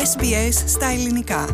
SBS στα ελληνικά.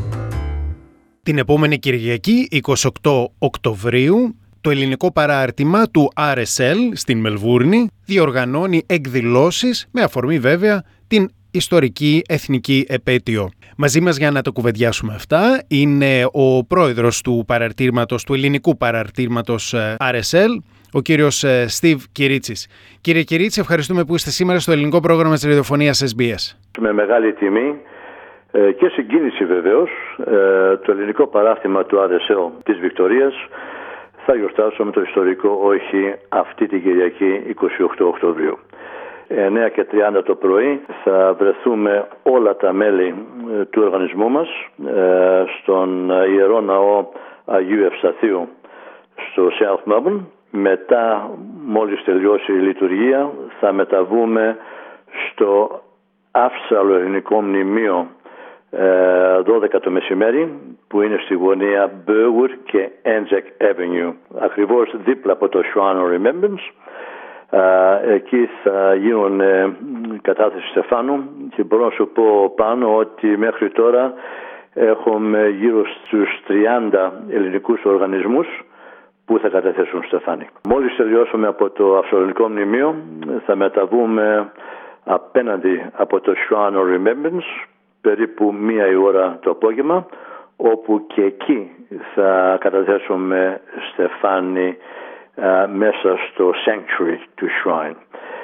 Την επόμενη Κυριακή, 28 Οκτωβρίου, το ελληνικό παράρτημα του RSL στην Μελβούρνη διοργανώνει εκδηλώσεις με αφορμή βέβαια την ιστορική εθνική επέτειο. Μαζί μας για να το κουβεντιάσουμε αυτά είναι ο πρόεδρος του παραρτήματος, του ελληνικού παραρτήματος RSL, ο κύριος Στίβ Κυρίτσης. Κύριε Κυρίτσι, ευχαριστούμε που είστε σήμερα στο ελληνικό πρόγραμμα της ραδιοφωνίας SBS. Με μεγάλη τιμή και συγκίνηση βεβαίως, το ελληνικό παράρτημα του RSL της Βικτωρίας θα γιορτάσουμε το ιστορικό όχι αυτή την Κυριακή 28 Οκτωβρίου. 9:30 το πρωί θα βρεθούμε όλα τα μέλη του οργανισμού μας στον Ιερό Ναό Αγίου Ευσταθείου στο South Melbourne. Μετά, μόλις τελειώσει η λειτουργία, θα μεταβούμε στο άφθαλο ελληνικό μνημείο 12 το μεσημέρι, που είναι στη γωνία Burwood και Anzac Avenue, ακριβώς δίπλα από το Shrine of Remembrance. Εκεί θα γίνουν κατάθεση στεφάνου και μπορώ να σου πω πάνω ότι μέχρι τώρα έχουμε γύρω στους 30 ελληνικούς οργανισμούς που θα καταθέσουν στεφάνι. Μόλις τελειώσουμε από το Αυστραλικό Μνημείο θα μεταβούμε απέναντι από το Shrine of Remembrance περίπου 1 η ώρα το απόγευμα, όπου και εκεί θα καταθέσουμε στεφάνι μέσα στο sanctuary του Shrine.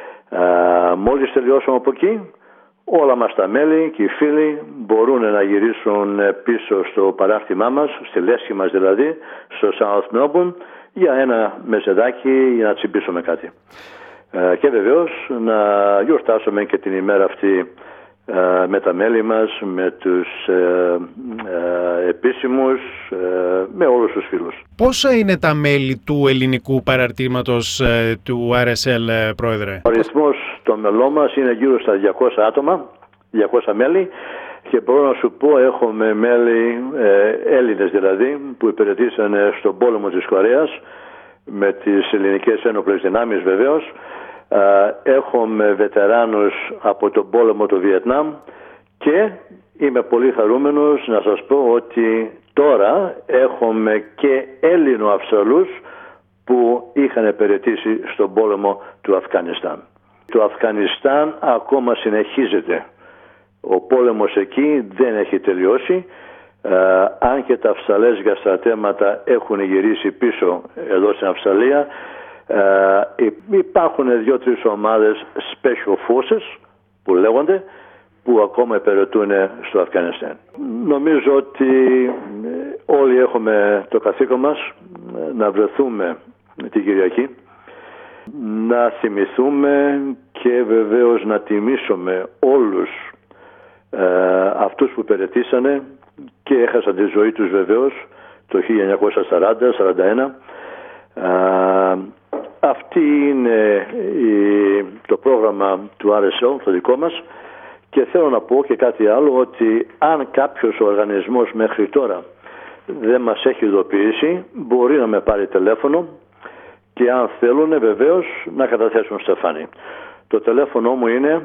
Μόλις τελειώσουμε από εκεί, όλα μας τα μέλη και οι φίλοι μπορούν να γυρίσουν πίσω στο παράρτημά μας, στη λέσχη μας δηλαδή, στο South Melbourne, για ένα μεσεδάκι για να τσιμπήσουμε κάτι. Και βεβαίως να γιορτάσουμε και την ημέρα αυτή με τα μέλη μας, με τους επίσημους, με όλους τους φίλους. Πόσα είναι τα μέλη του ελληνικού παραρτήματος του RSL, Πρόεδρε? Ο αριθμός των μελών μας είναι γύρω στα 200 άτομα, 200 μέλη, και μπορώ να σου πω έχουμε μέλη Έλληνες δηλαδή που υπηρετήσαν στον πόλεμο της Κορέας με τις ελληνικές ένοπλες δυνάμεις βεβαίως. Έχουμε βετεράνους από τον πόλεμο του Βιετνάμ και είμαι πολύ χαρούμενος να σας πω ότι τώρα έχουμε και Έλληνο-Αυστραλούς που είχαν υπηρετήσει στον πόλεμο του Αφγανιστάν. Το Αφγανιστάν ακόμα συνεχίζεται. Ο πόλεμος εκεί δεν έχει τελειώσει. Αν και τα αυστραλέζικα στρατεύματα έχουν γυρίσει πίσω εδώ στην Αυστραλία, υπάρχουν 2-3 ομάδες Special Forces που λέγονται, που ακόμα υπηρετούν στο Αφγανιστάν. Νομίζω ότι όλοι έχουμε το καθήκον μας να βρεθούμε την Κυριακή, να θυμηθούμε και βεβαίως να τιμήσουμε όλους αυτούς που υπηρετήσανε και έχασαν τη ζωή τους βεβαίως το 1940-41. Αυτή είναι το πρόγραμμα του RSL, το δικό μας, και θέλω να πω και κάτι άλλο, ότι αν κάποιος οργανισμός μέχρι τώρα δεν μας έχει ειδοποιήσει, μπορεί να με πάρει τηλέφωνο και αν θέλουν βεβαίως να καταθέσουν στεφάνι. Το τηλέφωνο μου είναι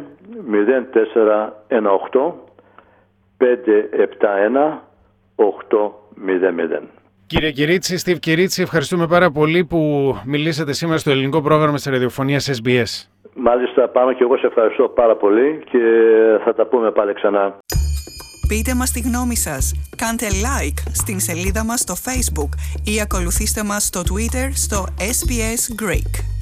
0418 571 800. Κύριε Κυρίτσι, Στίβ Κυρίτσι, ευχαριστούμε πάρα πολύ που μιλήσατε σήμερα στο ελληνικό πρόγραμμα της ραδιοφωνίας SBS. Μάλιστα, πάνω και εγώ σε ευχαριστώ πάρα πολύ και θα τα πούμε πάλι ξανά. Πείτε μας τη γνώμη σας, κάντε like στην σελίδα μας στο Facebook ή ακολουθήστε μας στο Twitter στο SBS Greek.